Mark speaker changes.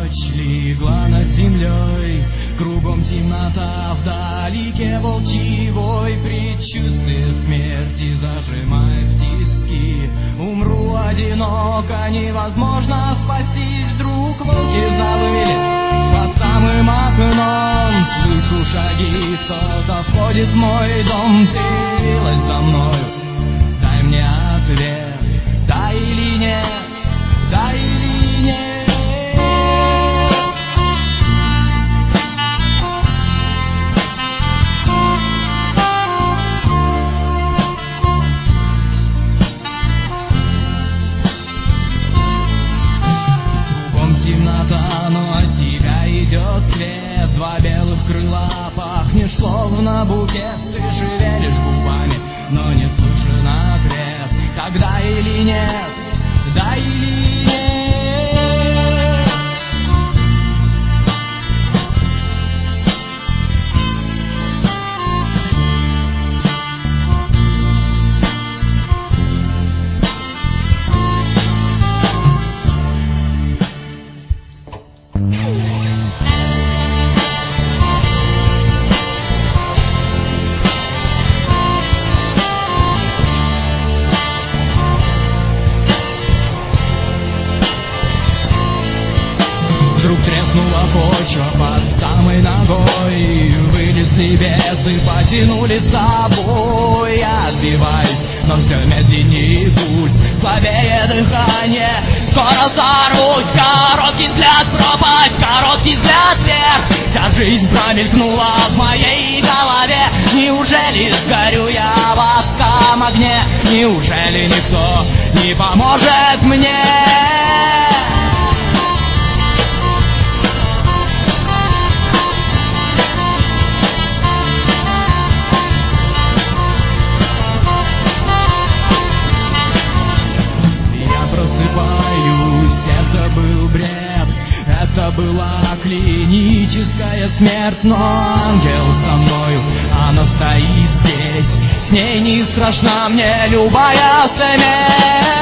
Speaker 1: ночь легла над землей, кругом темнота, вдалеке волчий вой. Предчувствие смерти зажимает тиски. Умру одиноко, невозможно спастись. Вдруг волки завыли под самым окном. Слышу шаги, кто-то входит в мой дом. Ты явилась за мною, дай мне ответ, да или нет, да или нет. Темнота, но от тебя идет свет. Два белых крыла, пахнешь словно букет. Ты шевелишь губами, но не слышен ответ. Тогда или нет, да или нет. Вдруг треснула почва под самой ногой. Вылезли бесы, потянули с собой. Я отбиваюсь, но все медленнее путь, слабее дыхание. Скоро сорвусь, короткий взгляд пропасть, короткий взгляд вверх. Вся жизнь промелькнула в моей голове. Неужели сгорю я в адском огне? Неужели никто не поможет мне? Это был бред, это была клиническая смерть. Но ангел со мною, она стоит здесь. С ней не страшна мне любая смерть.